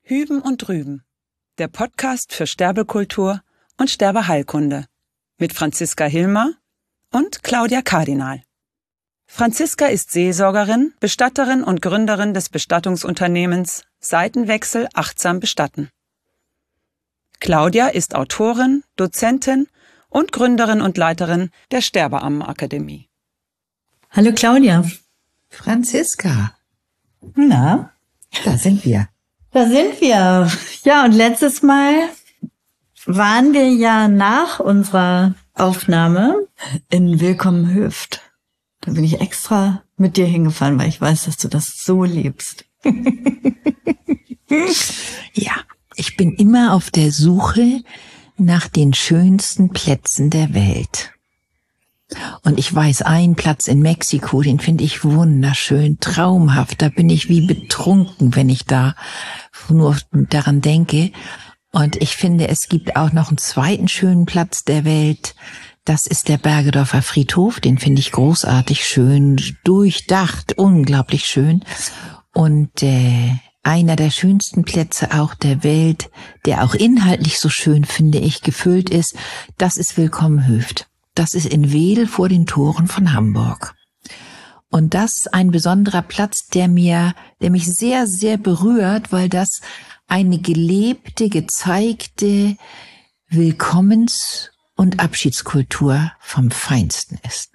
Hüben und Drüben, der Podcast für Sterbekultur und Sterbeheilkunde mit Franziska Hilmer und Claudia Kardinal. Franziska ist Seelsorgerin, Bestatterin und Gründerin des Bestattungsunternehmens Seitenwechsel achtsam bestatten. Claudia ist Autorin, Dozentin und Gründerin und Leiterin der Sterbeammenakademie. Hallo Claudia. Franziska. Na? Da sind wir. Da sind wir. Ja, und letztes Mal waren wir ja nach unserer Aufnahme in Willkommen Höft. Da bin ich extra mit dir hingefahren, weil ich weiß, dass du das so liebst. Ja, ich bin immer auf der Suche nach den schönsten Plätzen der Welt. Und ich weiß, einen Platz in Mexiko, den finde ich wunderschön, traumhaft. Da bin ich wie betrunken, wenn ich da nur daran denke. Und ich finde, es gibt auch noch einen zweiten schönen Platz der Welt. Das ist der Bergedorfer Friedhof. Den finde ich großartig schön, durchdacht, unglaublich schön. Und einer der schönsten Plätze auch der Welt, der auch inhaltlich so schön, finde ich, gefüllt ist, das ist Willkommen Höft. Das ist in Wedel vor den Toren von Hamburg. Und das ist ein besonderer Platz, der mich sehr, sehr berührt, weil das eine gelebte, gezeigte Willkommens- und Abschiedskultur vom Feinsten ist.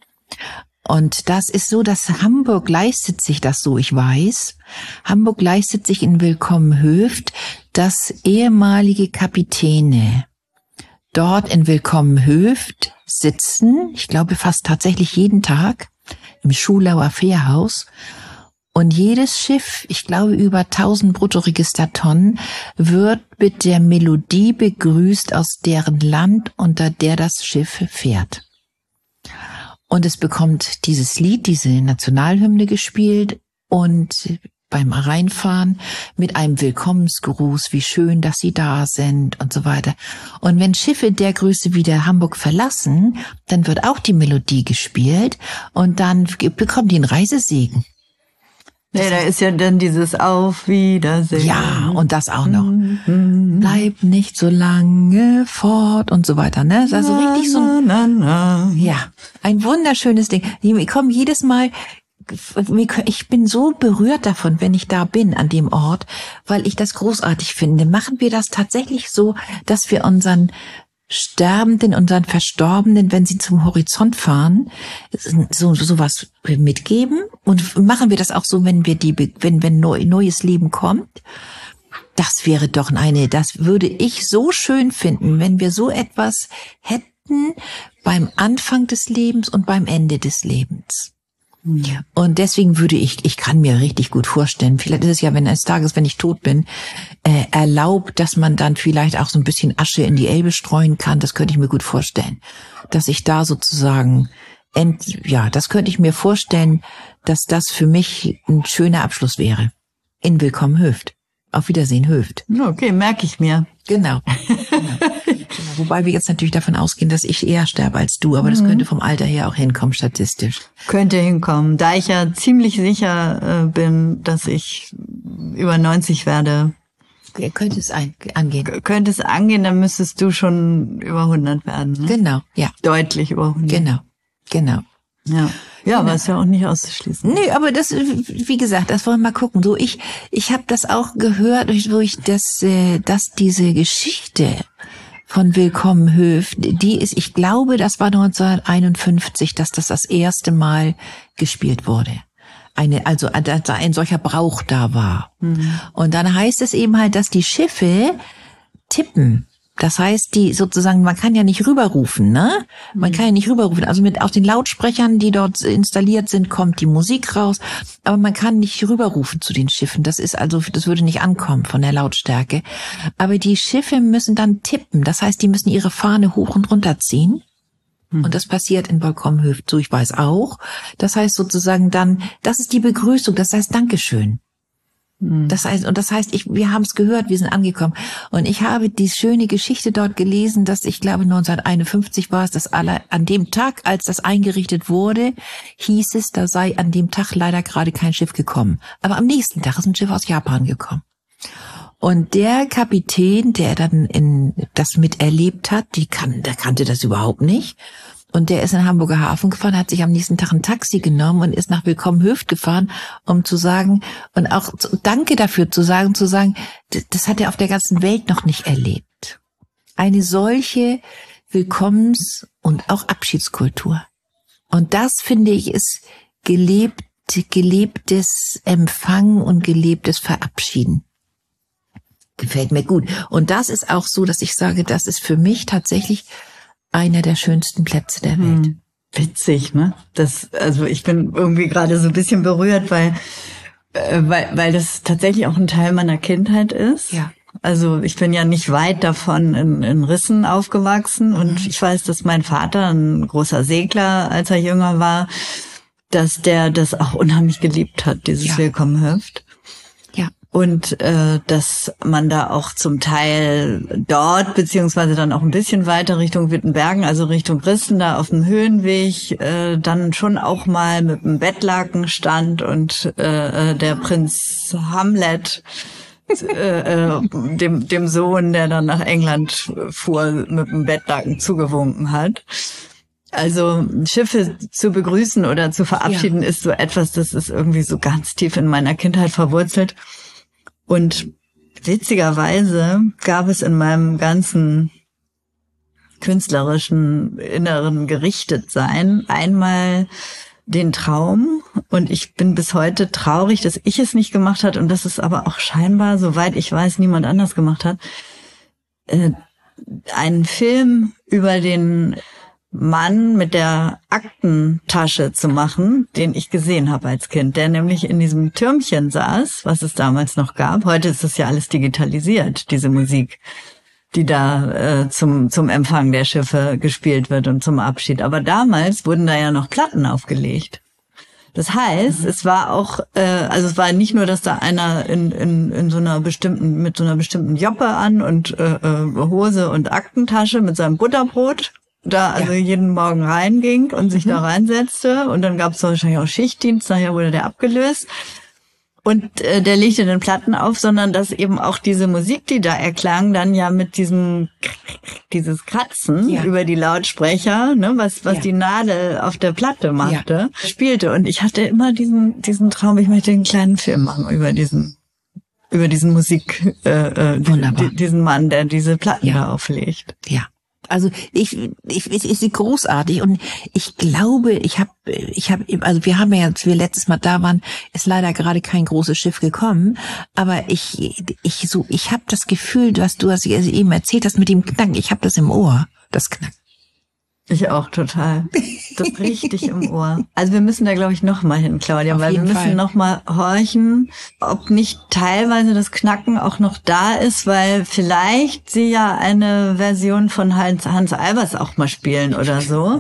Und das ist so, dass Hamburg leistet sich das so, ich weiß. Hamburg leistet sich in Willkommen Höft, dass ehemalige Kapitäne dort in Willkommen Höft sitzen, ich glaube fast tatsächlich jeden Tag, im Schulauer Fährhaus. Und jedes Schiff, ich glaube über 1000 Bruttoregistertonnen, wird mit der Melodie begrüßt aus deren Land, unter der das Schiff fährt. Und es bekommt dieses Lied, diese Nationalhymne gespielt und beim Reinfahren mit einem Willkommensgruß, wie schön, dass Sie da sind und so weiter. Und wenn Schiffe der Größe wieder Hamburg verlassen, dann wird auch die Melodie gespielt und dann bekommen die einen Reisesegen. Ja, da ist ja dann dieses Auf Wiedersehen. Ja, und das auch noch. Bleib nicht so lange fort und so weiter, ne? Also richtig so ein, ja, ein wunderschönes Ding. Die kommen jedes Mal. Ich bin so berührt davon, wenn ich da bin an dem Ort, weil ich das großartig finde. Machen wir das tatsächlich so, dass wir unseren Sterbenden, unseren Verstorbenen, wenn sie zum Horizont fahren, sowas mitgeben? Und machen wir das auch so, wenn neues Leben kommt? Das wäre doch das würde ich so schön finden, wenn wir so etwas hätten beim Anfang des Lebens und beim Ende des Lebens. Ja. Und deswegen ich kann mir richtig gut vorstellen, vielleicht ist es ja, wenn eines Tages, wenn ich tot bin, erlaubt, dass man dann vielleicht auch so ein bisschen Asche in die Elbe streuen kann. Das könnte ich mir gut vorstellen. Dass ich da sozusagen, das könnte ich mir vorstellen, dass das für mich ein schöner Abschluss wäre. In Willkommen Höft. Auf Wiedersehen Höft. Okay, merke ich mir. Genau. Wobei wir jetzt natürlich davon ausgehen, dass ich eher sterbe als du, aber das könnte vom Alter her auch hinkommen, statistisch. Könnte hinkommen. Da ich ja ziemlich sicher bin, dass ich über 90 werde. Könnte es angehen. Könnte es angehen, dann müsstest du schon über 100 werden. Ne? Genau, ja. Deutlich über 100. Genau. Ja. Ja, aber ist ja auch nicht auszuschließen. Nee, aber das, wie gesagt, das wollen wir mal gucken. So, ich habe das auch gehört, dass diese Geschichte von Willkommen Höft, die ist, ich glaube, das war 1951, dass das erste Mal gespielt wurde. Also ein solcher Brauch da war. Mhm. Und dann heißt es eben halt, dass die Schiffe tippen. Das heißt, man kann ja nicht rüberrufen, ne? Man kann ja nicht rüberrufen. Also aus den Lautsprechern, die dort installiert sind, kommt die Musik raus. Aber man kann nicht rüberrufen zu den Schiffen. Das würde nicht ankommen von der Lautstärke. Aber die Schiffe müssen dann tippen. Das heißt, die müssen ihre Fahne hoch und runter ziehen. Und das passiert in Willkommen Höft. So, ich weiß auch. Das heißt sozusagen dann, das ist die Begrüßung. Das heißt Dankeschön. Das heißt, wir haben es gehört, wir sind angekommen. Und ich habe die schöne Geschichte dort gelesen, dass ich glaube 1951 war es, dass an dem Tag, als das eingerichtet wurde, hieß es, da sei an dem Tag leider gerade kein Schiff gekommen. Aber am nächsten Tag ist ein Schiff aus Japan gekommen. Und der Kapitän, der dann das miterlebt hat, der kannte das überhaupt nicht. Und der ist in den Hamburger Hafen gefahren, hat sich am nächsten Tag ein Taxi genommen und ist nach Willkommen Höft gefahren, um zu sagen, und auch Danke dafür zu sagen, das hat er auf der ganzen Welt noch nicht erlebt. Eine solche Willkommens- und auch Abschiedskultur. Und das, finde ich, ist gelebtes Empfangen und gelebtes Verabschieden. Gefällt mir gut. Und das ist auch so, dass ich sage, das ist für mich tatsächlich einer der schönsten Plätze der Welt. Witzig, ne? Also ich bin irgendwie gerade so ein bisschen berührt, weil das tatsächlich auch ein Teil meiner Kindheit ist. Ja. Also ich bin ja nicht weit davon in Rissen aufgewachsen und ich weiß, dass mein Vater, ein großer Segler, als er jünger war, dass der das auch unheimlich geliebt hat, dieses Willkommen Höft. Ja. Und dass man da auch zum Teil dort, beziehungsweise dann auch ein bisschen weiter Richtung Wittenbergen, also Richtung Rissen, da auf dem Höhenweg, dann schon auch mal mit dem Bettlaken stand und der Prinz Hamlet, dem Sohn, der dann nach England fuhr, mit dem Bettlaken zugewunken hat. Also Schiffe zu begrüßen oder zu verabschieden ist so etwas, das ist irgendwie so ganz tief in meiner Kindheit verwurzelt. Und witzigerweise gab es in meinem ganzen künstlerischen inneren Gerichtetsein einmal den Traum, und ich bin bis heute traurig, dass ich es nicht gemacht habe und dass es aber auch scheinbar, soweit ich weiß, niemand anders gemacht hat, einen Film über den Mann mit der Aktentasche zu machen, den ich gesehen habe als Kind, der nämlich in diesem Türmchen saß, was es damals noch gab. Heute ist das ja alles digitalisiert, diese Musik, die da zum Empfang der Schiffe gespielt wird und zum Abschied. Aber damals wurden da ja noch Platten aufgelegt. Das heißt, es war auch, also es war nicht nur, dass da einer in so einer bestimmten, mit so einer bestimmten Joppe an und Hose und Aktentasche mit seinem Butterbrot da also jeden Morgen reinging und sich da reinsetzte, und dann gab es wahrscheinlich auch Schichtdienst, nachher wurde der abgelöst. Und der legte den Platten auf, sondern dass eben auch diese Musik, die da erklang, dann ja mit dieses Kratzen über die Lautsprecher, ne, was die Nadel auf der Platte machte, spielte. Und ich hatte immer diesen Traum, ich möchte einen kleinen Film machen über diesen Musik, diesen Mann, der diese Platten da auflegt. Ja. Also ich ist großartig, und ich glaube, also wir haben ja, als wir letztes Mal da waren, ist leider gerade kein großes Schiff gekommen, aber ich habe das Gefühl, dass du hast eben erzählt hast mit dem Knacken, ich habe das im Ohr, das Knacken. Ich auch total. Das richtig im Ohr. Also wir müssen da, glaube ich, noch mal hin, Claudia, weil wir müssen noch mal horchen, ob nicht teilweise das Knacken auch noch da ist, weil vielleicht sie ja eine Version von Hans Albers auch mal spielen oder so,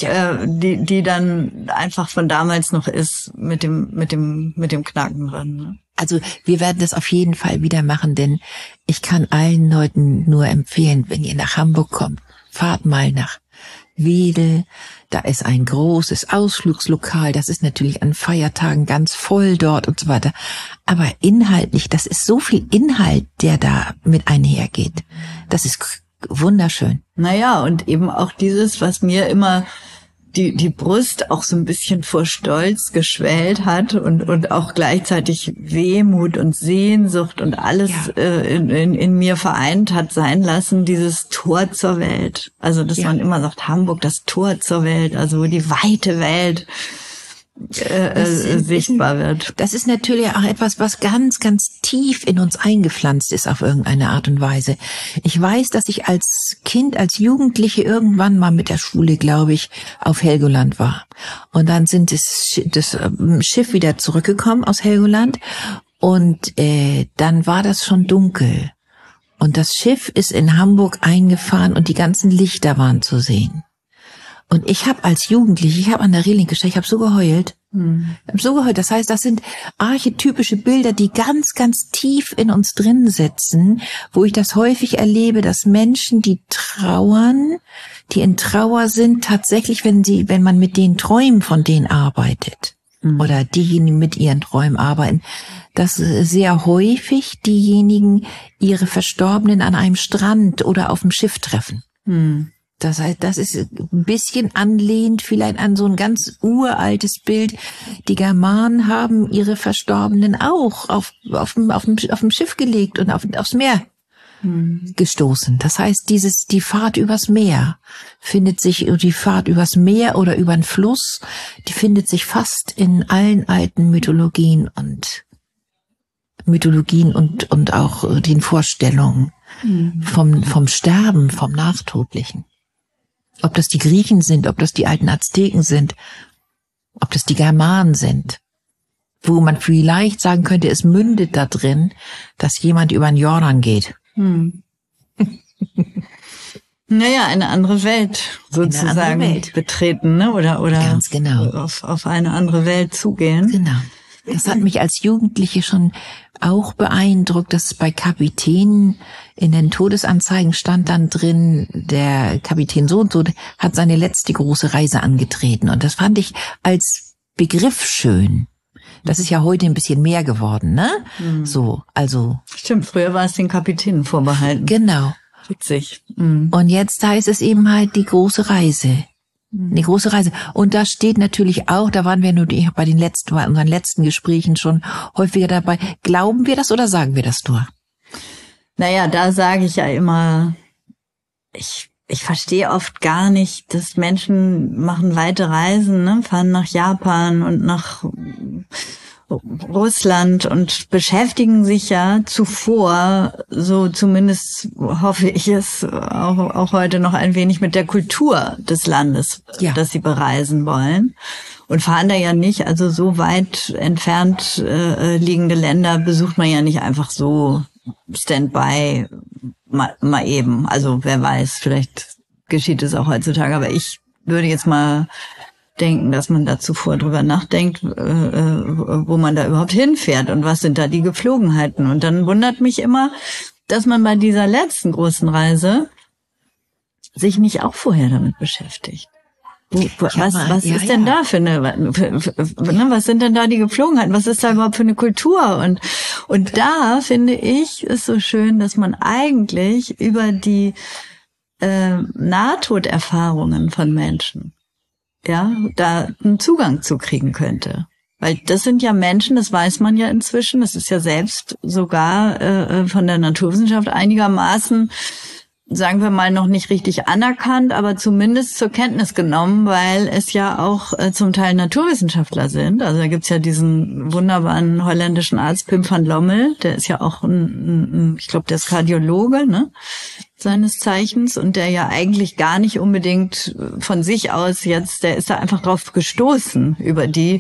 die dann einfach von damals noch ist mit dem Knacken drin. Ne? Also wir werden das auf jeden Fall wieder machen, denn ich kann allen Leuten nur empfehlen, wenn ihr nach Hamburg kommt, fahrt mal nach Wedel, da ist ein großes Ausflugslokal, das ist natürlich an Feiertagen ganz voll dort und so weiter. Aber inhaltlich, das ist so viel Inhalt, der da mit einhergeht. Das ist wunderschön. Naja, und eben auch dieses, was mir immer die Brust auch so ein bisschen vor Stolz geschwellt hat und auch gleichzeitig Wehmut und Sehnsucht und alles in mir vereint hat sein lassen, dieses Tor zur Welt. Also, dass man immer sagt, Hamburg, das Tor zur Welt, also wo die weite Welt sichtbar wird. Das ist natürlich auch etwas, was ganz, ganz tief in uns eingepflanzt ist auf irgendeine Art und Weise. Ich weiß, dass ich als Kind, als Jugendliche irgendwann mal mit der Schule, glaube ich, auf Helgoland war. Und dann sind das Schiff wieder zurückgekommen aus Helgoland, und dann war das schon dunkel. Und das Schiff ist in Hamburg eingefahren und die ganzen Lichter waren zu sehen. Und ich habe als Jugendliche, ich habe an der Reling gestanden, ich habe so geheult. Ich habe so geheult. Das heißt, das sind archetypische Bilder, die ganz, ganz tief in uns drin sitzen, wo ich das häufig erlebe, dass Menschen, die trauern, die in Trauer sind, tatsächlich, wenn man mit den Träumen von denen arbeitet, oder diejenigen mit ihren Träumen arbeiten, dass sehr häufig diejenigen ihre Verstorbenen an einem Strand oder auf dem Schiff treffen. Das heißt, das ist ein bisschen anlehnt vielleicht an so ein ganz uraltes Bild. Die Germanen haben ihre Verstorbenen auch auf dem Schiff gelegt und aufs Meer gestoßen. Das heißt, die Fahrt übers Meer die Fahrt übers Meer oder über den Fluss, die findet sich fast in allen alten Mythologien und auch den Vorstellungen vom Sterben, vom Nachtodlichen. Ob das die Griechen sind, ob das die alten Azteken sind, ob das die Germanen sind, wo man vielleicht sagen könnte, es mündet da drin, dass jemand über den Jordan geht. Naja, eine andere Welt sozusagen andere Welt betreten, ne? Oder ganz genau. auf eine andere Welt zugehen. Genau. Das hat mich als Jugendliche schon auch beeindruckt, dass bei Kapitänen in den Todesanzeigen stand dann drin, der Kapitän so und so hat seine letzte große Reise angetreten. Und das fand ich als Begriff schön. Das ist ja heute ein bisschen mehr geworden, ne? So, also. Stimmt, früher war es den Kapitänen vorbehalten. Genau. Witzig. Und jetzt heißt es eben halt die große Reise. Die große Reise. Und da steht natürlich auch, da waren wir nur bei unseren letzten Gesprächen schon häufiger dabei. Glauben wir das oder sagen wir das nur? Naja, da sage ich ja immer, ich verstehe oft gar nicht, dass Menschen machen weite Reisen, ne, fahren nach Japan und nach Russland und beschäftigen sich ja zuvor, so zumindest hoffe ich es, auch heute noch ein wenig mit der Kultur des Landes, das sie bereisen wollen. Und fahren da ja nicht, also so weit entfernt liegende Länder besucht man ja nicht einfach so Standby mal eben. Also wer weiß, vielleicht geschieht es auch heutzutage, aber ich würde jetzt mal denken, dass man da zuvor drüber nachdenkt, wo man da überhaupt hinfährt und was sind da die Gepflogenheiten. Und dann wundert mich immer, dass man bei dieser letzten großen Reise sich nicht auch vorher damit beschäftigt. Was ist denn da für eine, was sind denn da die Gepflogenheiten? Was ist da überhaupt für eine Kultur? Und da finde ich, ist so schön, dass man eigentlich über die Nahtoderfahrungen von Menschen, da einen Zugang zu kriegen könnte. Weil das sind ja Menschen, das weiß man ja inzwischen, das ist ja selbst sogar von der Naturwissenschaft einigermaßen, sagen wir mal, noch nicht richtig anerkannt, aber zumindest zur Kenntnis genommen, weil es ja auch zum Teil Naturwissenschaftler sind. Also da gibt's ja diesen wunderbaren holländischen Arzt Pim van Lommel, der ist ja auch ich glaube, der ist Kardiologe, ne, seines Zeichens, und der ja eigentlich gar nicht unbedingt von sich aus jetzt, der ist da einfach drauf gestoßen über die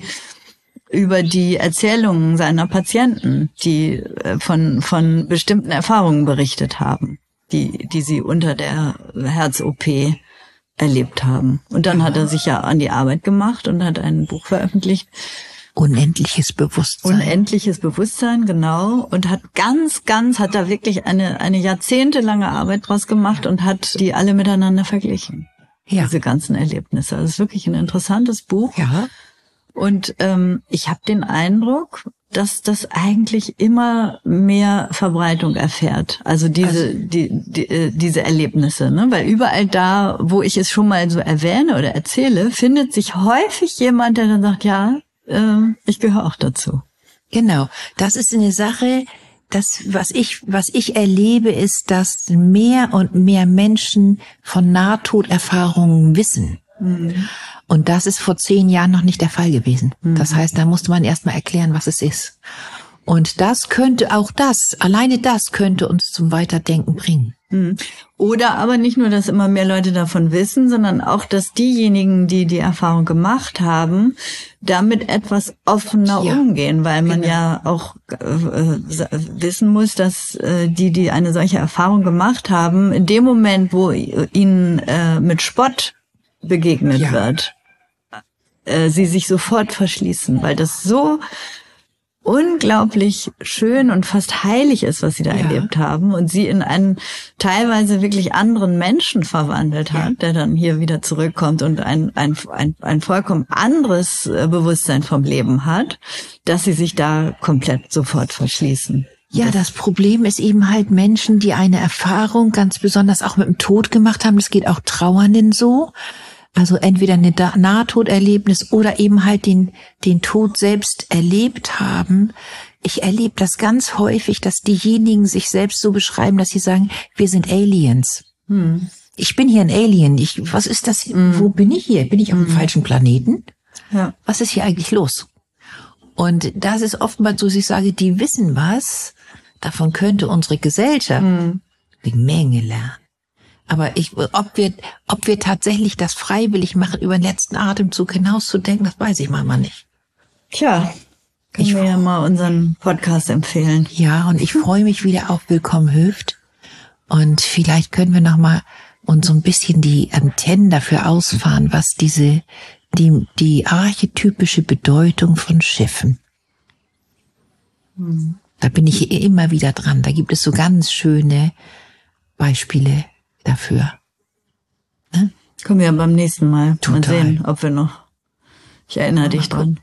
Erzählungen seiner Patienten, die von bestimmten Erfahrungen berichtet haben, die sie unter der Herz-OP erlebt haben. Und dann hat er sich ja an die Arbeit gemacht und hat ein Buch veröffentlicht. Unendliches Bewusstsein. Unendliches Bewusstsein, genau. Und hat hat da wirklich eine jahrzehntelange Arbeit draus gemacht und hat die alle miteinander verglichen. Ja. Diese ganzen Erlebnisse. Das ist wirklich ein interessantes Buch. Ja. Und ich habe den Eindruck, dass das eigentlich immer mehr Verbreitung erfährt. Also diese Erlebnisse, ne? Weil überall da, wo ich es schon mal so erwähne oder erzähle, findet sich häufig jemand, der dann sagt, ja, ich gehöre auch dazu. Genau. Das ist eine Sache, was ich erlebe, ist, dass mehr und mehr Menschen von Nahtoderfahrungen wissen. Mhm. Und das ist vor 10 Jahren noch nicht der Fall gewesen. Mhm. Das heißt, da musste man erstmal erklären, was es ist. Und alleine das könnte uns zum Weiterdenken bringen. Mhm. Oder aber nicht nur, dass immer mehr Leute davon wissen, sondern auch, dass diejenigen, die die Erfahrung gemacht haben, damit etwas offener umgehen, weil man ja auch wissen muss, dass die eine solche Erfahrung gemacht haben, in dem Moment, wo ihnen mit Spott begegnet wird, sie sich sofort verschließen, weil das so unglaublich schön und fast heilig ist, was sie da erlebt haben und sie in einen teilweise wirklich anderen Menschen verwandelt hat, der dann hier wieder zurückkommt und ein vollkommen anderes Bewusstsein vom Leben hat, dass sie sich da komplett sofort verschließen. Ja, das Problem ist eben halt Menschen, die eine Erfahrung ganz besonders auch mit dem Tod gemacht haben. Das geht auch Trauernden so. Also entweder eine Nahtoderlebnis oder eben halt den Tod selbst erlebt haben. Ich erlebe das ganz häufig, dass diejenigen sich selbst so beschreiben, dass sie sagen, wir sind Aliens. Ich bin hier ein Alien. Was ist das? Wo bin ich hier? Bin ich auf dem falschen Planeten? Ja. Was ist hier eigentlich los? Und das ist oftmals so, dass ich sage, die wissen was. Davon könnte unsere Gesellschaft eine Menge lernen. Aber ob wir tatsächlich das freiwillig machen, über den letzten Atemzug hinauszudenken, das weiß ich manchmal nicht. Tja, können wir ja mal unseren Podcast empfehlen. Ja, und ich freue mich wieder auf Willkommen Hüft. Und vielleicht können wir noch mal uns so ein bisschen die Antennen dafür ausfahren, was die archetypische Bedeutung von Schiffen. Da bin ich immer wieder dran. Da gibt es so ganz schöne Beispiele dafür. Ne? Können wir ja beim nächsten Mal Total. mal sehen, ob wir noch. Ich erinnere dich dran.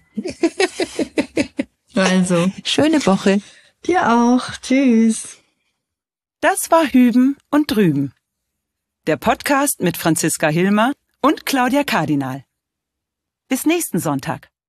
Also. Schöne Woche. Dir auch. Tschüss. Das war Hüben und Drüben. Der Podcast mit Franziska Hilmer und Claudia Kardinal. Bis nächsten Sonntag.